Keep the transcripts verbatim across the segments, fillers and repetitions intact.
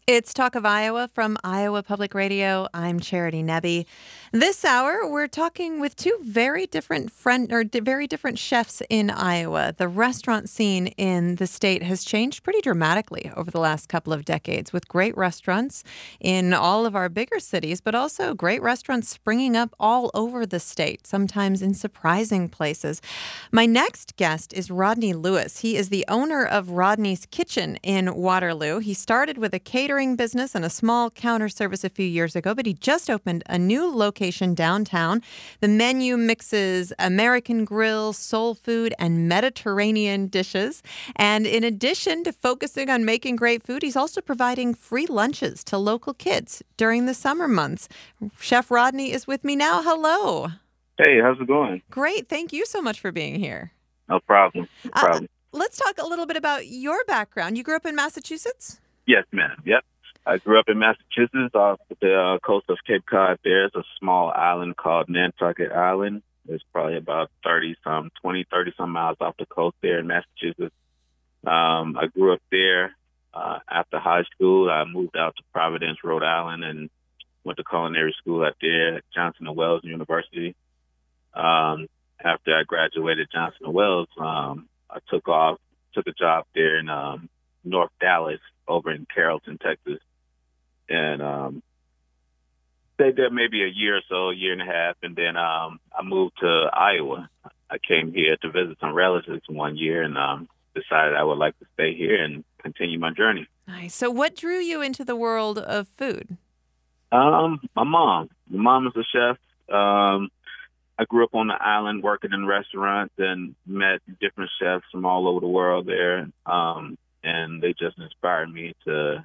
It's Talk of Iowa from Iowa Public Radio. I'm Charity Nebbe. This hour, we're talking with two very different friend or di- very different chefs in Iowa. The restaurant scene in the state has changed pretty dramatically over the last couple of decades, with great restaurants in all of our bigger cities, but also great restaurants springing up all over the state, sometimes in surprising places. My next guest is Rodney Lewis. He is the owner of Rodney's Kitchen in Waterloo. He started with a catering business and a small counter service a few years ago, but he just opened a new location downtown. The menu mixes American grill, soul food, and Mediterranean dishes. And in addition to focusing on making great food, he's also providing free lunches to local kids during the summer months. Chef Rodney is with me now. Hello. Hey, how's it going? Great. Thank you so much for being here. No problem. No problem. Uh, let's talk a little bit about your background. You grew up in Massachusetts? Yes, ma'am. Yep. I grew up in Massachusetts off the uh, coast of Cape Cod. There's a small island called Nantucket Island. It's probably about thirty some, twenty, thirty some miles off the coast there in Massachusetts. Um, I grew up there. Uh, after high school, I moved out to Providence, Rhode Island, and went to culinary school out there at Johnson and Wales University. Um, after I graduated Johnson and Wales, um, I took off, took a job there in um, North Dallas over in Carrollton, Texas. And um, stayed there maybe a year or so, a year and a half. And then um, I moved to Iowa. I came here to visit some relatives one year and um, decided I would like to stay here and continue my journey. Nice. So what drew you into the world of food? Um, my mom. My mom is a chef. Um, I grew up on the island working in restaurants and met different chefs from all over the world there. Um, and they just inspired me to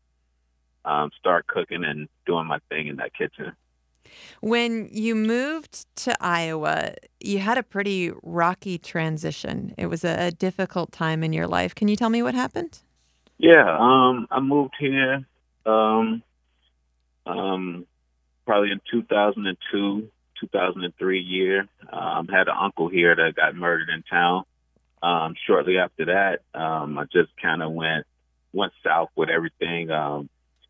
um, start cooking and doing my thing in that kitchen. When you moved to Iowa, you had a pretty rocky transition. It was a, a difficult time in your life. Can you tell me what happened? Yeah, um, I moved here um, um, probably in two thousand two, two thousand three year. Um, had an uncle here that got murdered in town. Um, shortly after that, um, I just kind of went went south with everything. Um,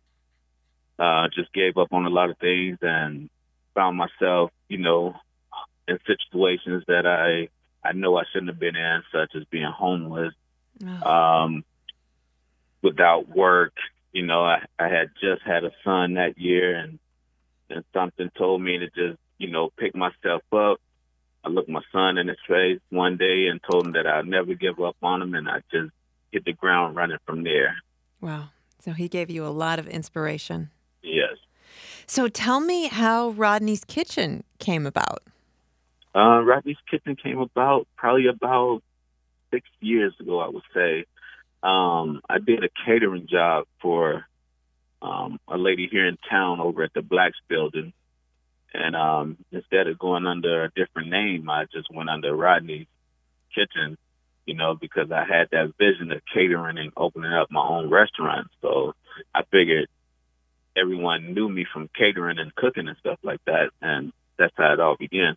uh, just gave up on a lot of things and found myself, you know, in situations that I I know I shouldn't have been in, such as being homeless, Oh. um, without work. You know, I, I had just had a son that year, and and something told me to just, you know, pick myself up. I looked my son in his face one day and told him that I'd never give up on him, and I just hit the ground running from there. Wow. So he gave you a lot of inspiration. Yes. So tell me how Rodney's Kitchen came about. Uh, Rodney's Kitchen came about probably about six years ago, I would say. Um, I did a catering job for um, a lady here in town over at the Blacks Building. And um, instead of going under a different name, I just went under Rodney's Kitchen, you know, because I had that vision of catering and opening up my own restaurant. So I figured everyone knew me from catering and cooking and stuff like that. And that's how it all began.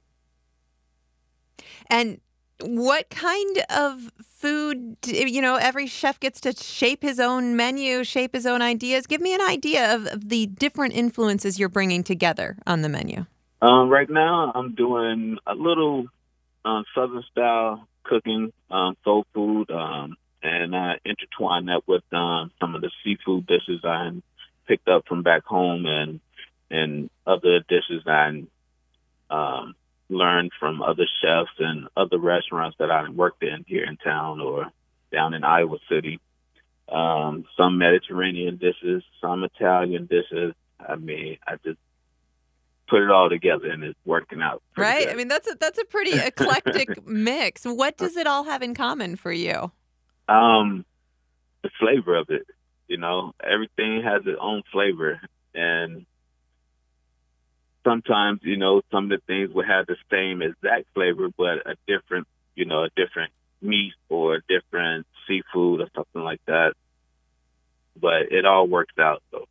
And what kind of food, you know, every chef gets to shape his own menu, shape his own ideas. Give me an idea of, of the different influences you're bringing together on the menu. Um, right now, I'm doing a little um, Southern style cooking, um, soul food, um, and I intertwine that with um, some of the seafood dishes I picked up from back home and and other dishes I um, learned from other chefs and other restaurants that I worked in here in town or down in Iowa City. Um, some Mediterranean dishes, some Italian dishes. I mean, I just put it all together and it's working out. Right? Good. I mean, that's a, that's a pretty eclectic mix. What does it all have in common for you? Um, the flavor of it. You know, everything has its own flavor. And sometimes, you know, some of the things will have the same exact flavor, but a different, you know, a different meat or a different seafood or something like that. But it all works out, though.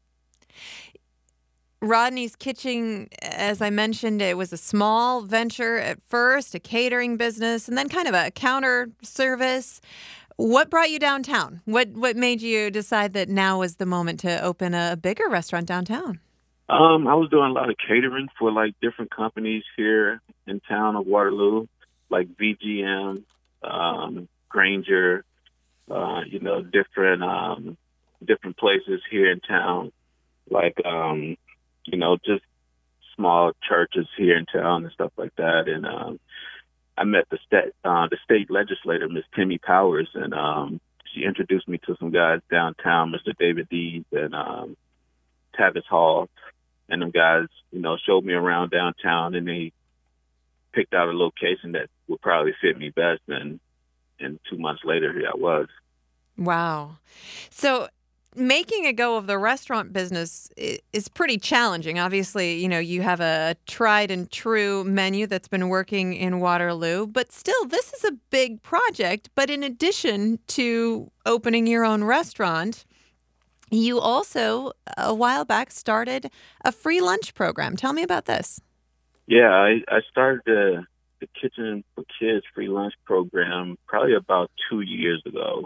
Rodney's Kitchen, as I mentioned, it was a small venture at first, a catering business, and then kind of a counter service. What brought you downtown? What what made you decide that now was the moment to open a bigger restaurant downtown? Um, I was doing a lot of catering for like different companies here in town of Waterloo, like V G M, um, Granger, uh, you know, different um, different places here in town, like um, you know, just small churches here in town and stuff like that. And um, I met the state uh, the state legislator, Miss Timmy Powers, and um, she introduced me to some guys downtown, Mister David Dees and um, Tavis Hall, and them guys, you know, showed me around downtown, and they picked out a location that would probably fit me best. And and two months later, here I was. Wow. So making a go of the restaurant business i- is pretty challenging. Obviously, you know, you have a tried and true menu that's been working in Waterloo, but still, this is a big project. But in addition to opening your own restaurant, you also, a while back, started a free lunch program. Tell me about this. Yeah, I, I started the the Kitchen for Kids free lunch program probably about two years ago.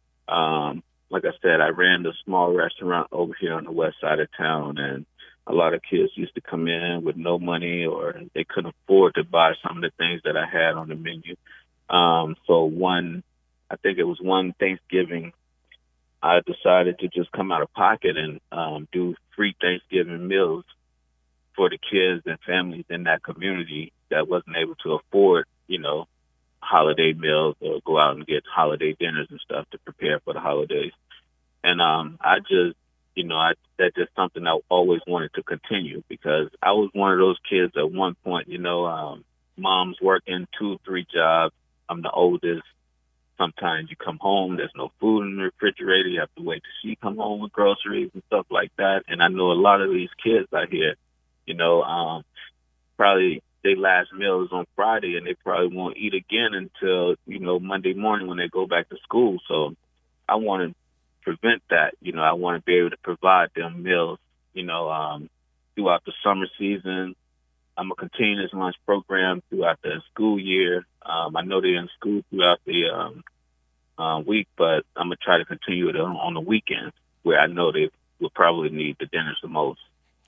Um, like I said, I ran a small restaurant over here on the west side of town, and a lot of kids used to come in with no money, or they couldn't afford to buy some of the things that I had on the menu. Um, so one, I think it was one Thanksgiving, I decided to just come out of pocket and um, do free Thanksgiving meals for the kids and families in that community that wasn't able to afford, you know, holiday meals or go out and get holiday dinners and stuff to prepare for the holidays. And um, I just, you know, I, that's just something I always wanted to continue, because I was one of those kids at one point, you know, um, mom's working two, three jobs. I'm the oldest. Sometimes you come home, there's no food in the refrigerator. You have to wait till she come home with groceries and stuff like that. And I know a lot of these kids out here, you know, um, probably their last meal is on Friday, and they probably won't eat again until, you know, Monday morning when they go back to school. So I want to prevent that. You know, I want to be able to provide them meals, you know, um, throughout the summer season. I'm going to continue this lunch program throughout the school year. Um, I know they're in school throughout the um, uh, week, but I'm going to try to continue it on, on the weekends where I know they will probably need the dinners the most.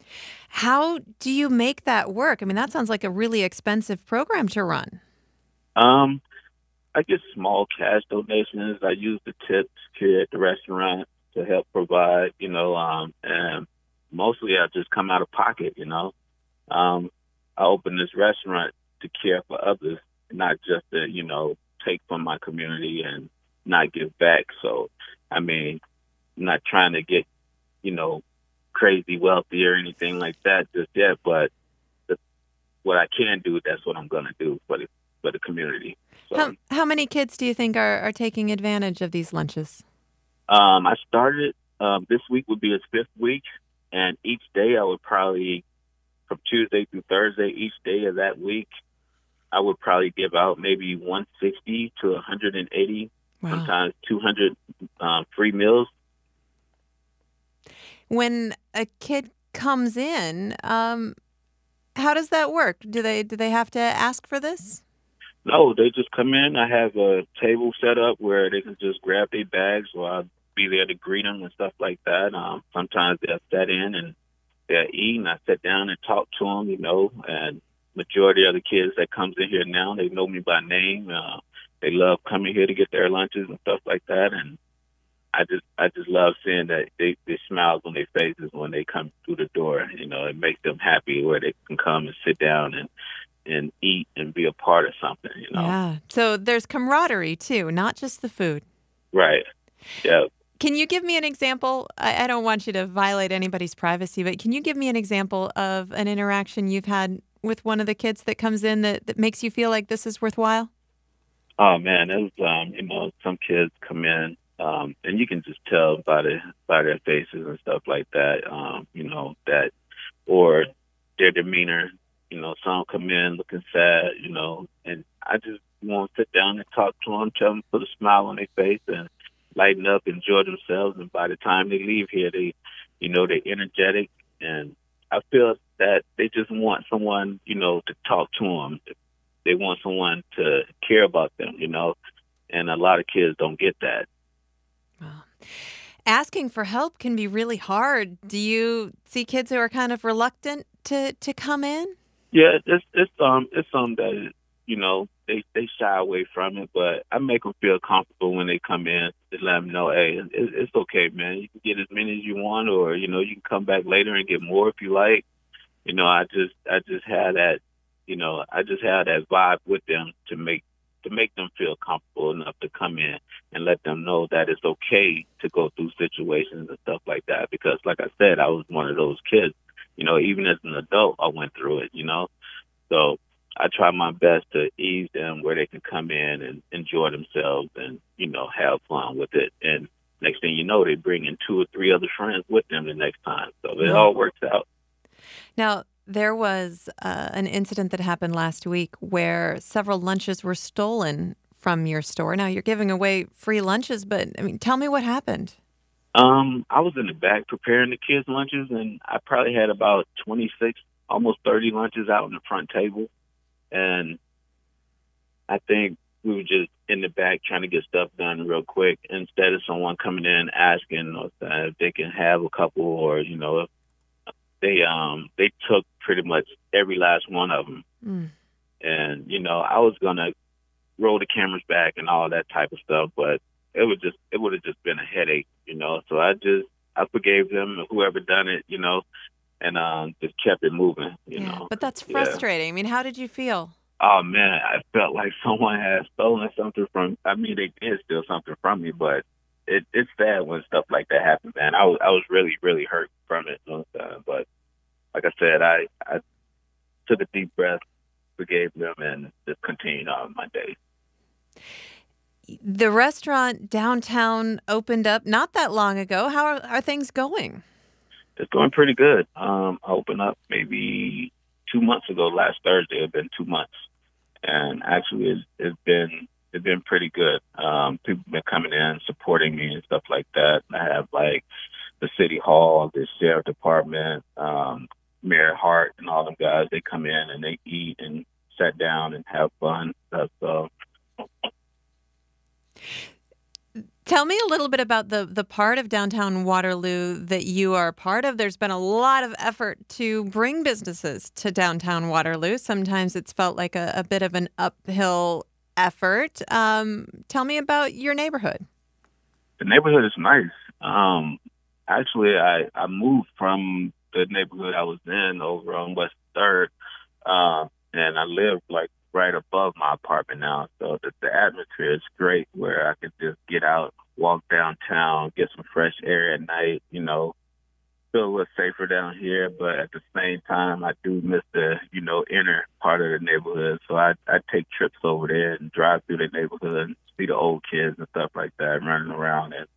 How do you make that work? I mean, that sounds like a really expensive program to run. Um, I get small cash donations. I use the tips here at the restaurant to help provide, you know, um, and mostly I just come out of pocket, you know. Um, I opened this restaurant to care for others, not just to, you know, take from my community and not give back. So, I mean, I'm not trying to get, you know, crazy wealthy or anything like that just yet, but the, what I can do, that's what I'm going to do for the, for the community. So, How how many kids do you think are, are taking advantage of these lunches? um, I started, um, this week would be its fifth week, and each day I would probably, from Tuesday through Thursday, each day of that week, I would probably give out maybe one hundred sixty to one hundred eighty, Wow. sometimes two hundred um, free meals. When a kid comes in, um, how does that work? Do they do they have to ask for this? No, they just come in. I have a table set up where they can just grab their bags, or I'll be there to greet them and stuff like that. Um, sometimes they'll sit in and they'll eat, and I sit down and talk to them, you know. And majority of the kids that comes in here now, they know me by name. Uh, they love coming here to get their lunches and stuff like that. And I just, I just love seeing that they, they smiles on their faces when they come through the door. You know, it makes them happy where they can come and sit down and and eat and be a part of something, you know. Yeah. So there's camaraderie too, not just the food. Right. Yeah. Can you give me an example? I, I don't want you to violate anybody's privacy, but can you give me an example of an interaction you've had with one of the kids that comes in that, that makes you feel like this is worthwhile? Oh man, it was um, you know, some kids come in, um, and you can just tell by the by their faces and stuff like that, um, you know, that or their demeanor. You know, some come in looking sad, you know, and I just want to sit down and talk to them, tell them, put a smile on their face and lighten up, enjoy themselves. And by the time they leave here, they, you know, they're energetic. And I feel that they just want someone, you know, to talk to them. They want someone to care about them, you know. and a lot of kids don't get that. Wow. Asking for help can be really hard. Do you see kids who are kind of reluctant to, to come in? Yeah, it's it's um it's something that you know they they shy away from it, but I make them feel comfortable when they come in to let them know, hey, it, it's okay, man. You can get as many as you want, or you know you can come back later and get more if you like. You know, I just I just had that, you know, I just had that vibe with them to make to make them feel comfortable enough to come in and let them know that it's okay to go through situations and stuff like that. Because, like I said, I was one of those kids. You know, even as an adult, I went through it. You know, so I try my best to ease them where they can come in and enjoy themselves and you know have fun with it. And next thing you know, they bring in two or three other friends with them the next time. So it Wow. all works out. Now, there was uh, an incident that happened last week where several lunches were stolen from your store. Now, you're giving away free lunches, but I mean, tell me what happened. Um, I was in the back preparing the kids' lunches, and I probably had about twenty-six, almost thirty lunches out on the front table. And I think we were just in the back trying to get stuff done real quick instead of someone coming in asking us uh, if they can have a couple, or you know, if they um they took pretty much every last one of them. Mm. And you know, I was gonna roll the cameras back and all that type of stuff, but it would just it would have just been a headache, you know. So I just I forgave them, whoever done it, you know, and um just kept it moving, you Yeah, know. but that's Yeah. frustrating. I mean, how did you feel? Oh man, I felt like someone had stolen something from. I mean, they did steal something from me, but it it's sad when stuff like that happens, man. I was I was really really hurt from it, you know, uh, but like I said, I I took a deep breath, forgave them, and just continued on my day. The restaurant downtown opened up not that long ago. How are, are things going? It's going pretty good. Um, I opened up maybe two months ago. Last Thursday, it's been two months, and actually, it's, it's been it's been pretty good. Um, people have been coming in, supporting me and stuff like that. I have like the city hall, the sheriff department, um, Mayor Hart, and all them guys. They come in and they eat and sit down and have fun. Stuff. So Tell me a little bit about the the part of downtown Waterloo that you are a part of. There's been a lot of effort to bring businesses to downtown Waterloo. Sometimes it's felt like a, a bit of an uphill effort. Um, tell me about your neighborhood. the neighborhood is nice. Um, actually, I I moved from the neighborhood I was in over on West Third, uh, and I live like right above my apartment now. So the, the atmosphere is great, where I could just get out, walk downtown, get some fresh air at night. You know, feel a little safer down here, but at the same time, I do miss the you know inner part of the neighborhood. So I I take trips over there and drive through the neighborhood and see the old kids and stuff like that running around and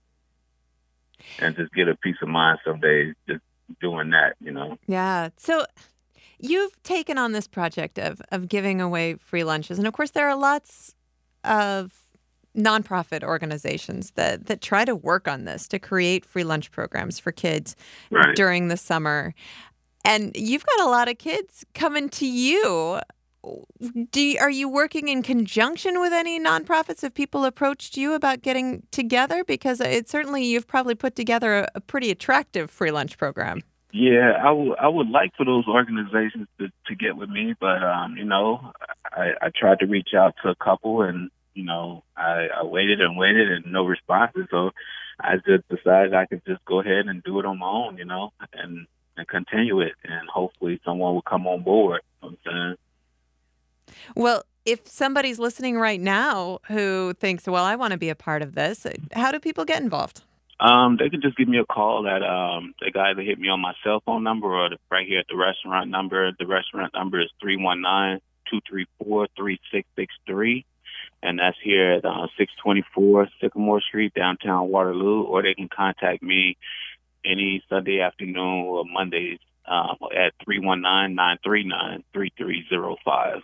and just get a peace of mind some days just doing that. You know. Yeah. So you've taken on this project of of giving away free lunches, and of course, there are lots of nonprofit organizations that that try to work on this to create free lunch programs for kids Right. during the summer. And you've got a lot of kids coming to you. Do you, are you working in conjunction with any nonprofits? Have people approached you about getting together? Because it certainly you've probably put together a, a pretty attractive free lunch program. Yeah, I would I would like for those organizations to, to get with me, but um, you know, I, I tried to reach out to a couple, and you know, I, I waited and waited, and no responses. So I just decided I could just go ahead and do it on my own, you know, and and continue it, and hopefully someone will come on board. You know what I'm saying? Well, if somebody's listening right now who thinks, well, I want to be a part of this, how do people get involved? Um, they can just give me a call at um they can either hit me on my cell phone number or the, right here at the restaurant number. The restaurant number is three one nine, two three four, three six six three. And that's here at uh, six twenty-four Sycamore Street, downtown Waterloo. Or they can contact me any Sunday afternoon or Mondays um, at three one nine, nine three nine, three three zero five.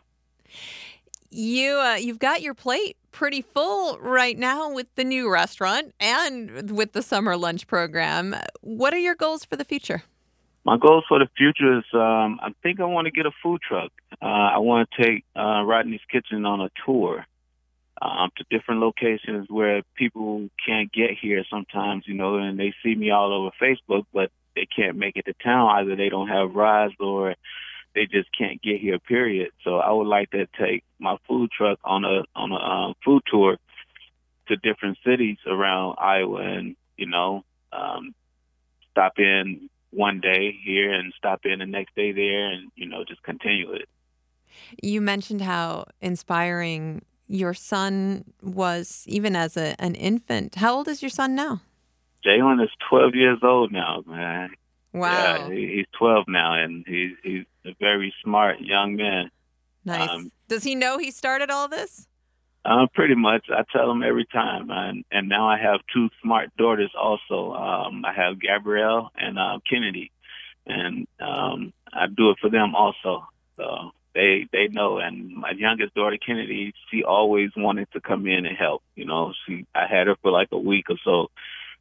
You uh, you've got your plate pretty full right now with the new restaurant and with the summer lunch program. What are your goals for the future? My goals for the future is um, I think I want to get a food truck. Uh, I want to take uh, Rodney's Kitchen on a tour. um, to different locations where people can't get here sometimes, you know, and they see me all over Facebook, but they can't make it to town. Either they don't have rides or they just can't get here, period. So I would like to take my food truck on a on a um, food tour to different cities around Iowa, and you know, um, stop in one day here and stop in the next day there, and you know, just continue it. You mentioned how inspiring your son was even as a, an infant. How old is your son now? Jalen is twelve years old now, man. Wow. Yeah, he, he's twelve now, and he's he's a very smart young man. Nice. Um, Does he know he started all this? Uh, pretty much. I tell them every time. And, and now I have two smart daughters also. Um, I have Gabrielle and uh, Kennedy. And um, I do it for them also. So they they know. And my youngest daughter, Kennedy, she always wanted to come in and help. You know, she I had her for like a week or so,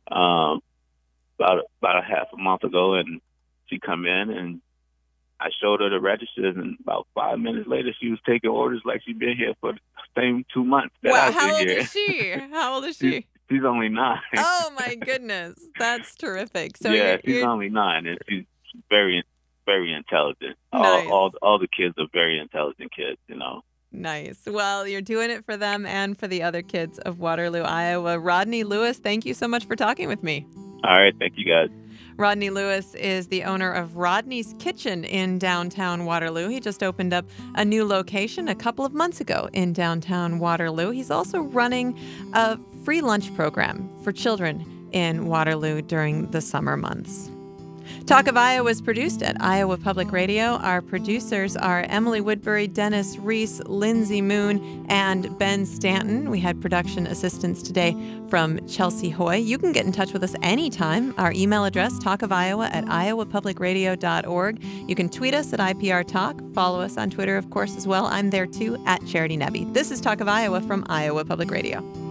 um, about, about a half a month ago. And she come in and I showed her the registers, and about five minutes later, she was taking orders like she'd been here for the same two months that Wow, I've been how old here. is she? How old is she's, she? she's only nine. Oh my goodness, that's terrific. So yeah, you're, she's you're only nine, and she's very, very intelligent. All, nice. all, all the kids are very intelligent kids, you know. Nice. Well, you're doing it for them and for the other kids of Waterloo, Iowa. Rodney Lewis, thank you so much for talking with me. All right, thank you guys. Rodney Lewis is the owner of Rodney's Kitchen in downtown Waterloo. He just opened up a new location a couple of months ago in downtown Waterloo. He's also running a free lunch program for children in Waterloo during the summer months. Talk of Iowa is produced at Iowa Public Radio. Our producers are Emily Woodbury, Dennis Reese, Lindsay Moon, and Ben Stanton. We had production assistance today from Chelsea Hoy. You can get in touch with us anytime. Our email address, talkofiowa at iowa public radio dot org. You can tweet us at I P R Talk. Follow us on Twitter, of course, as well. I'm there, too, at Charity Nebbe. This is Talk of Iowa from Iowa Public Radio.